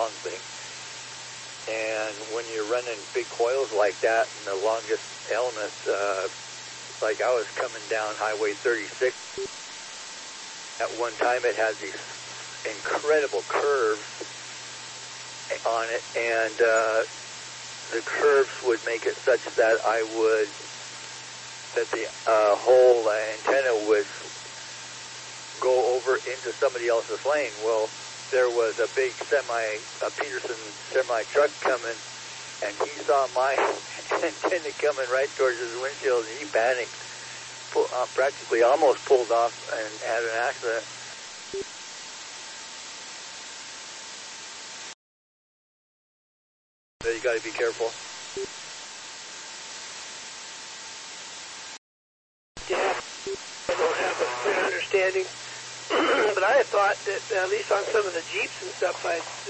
long thing. And when you're running big coils like that in the longest elements, like I was coming down Highway 36, at one time it had these incredible curves on it, and the curves would make it such that the whole antenna would go over into somebody else's lane. Well, there was a big Peterson semi truck coming, and he saw my antenna coming right towards his windshield, and he panicked, practically almost pulled off and had an accident. So you got to be careful. Yeah, I don't have a clear understanding, but I had thought that at least on some of the Jeeps and stuff,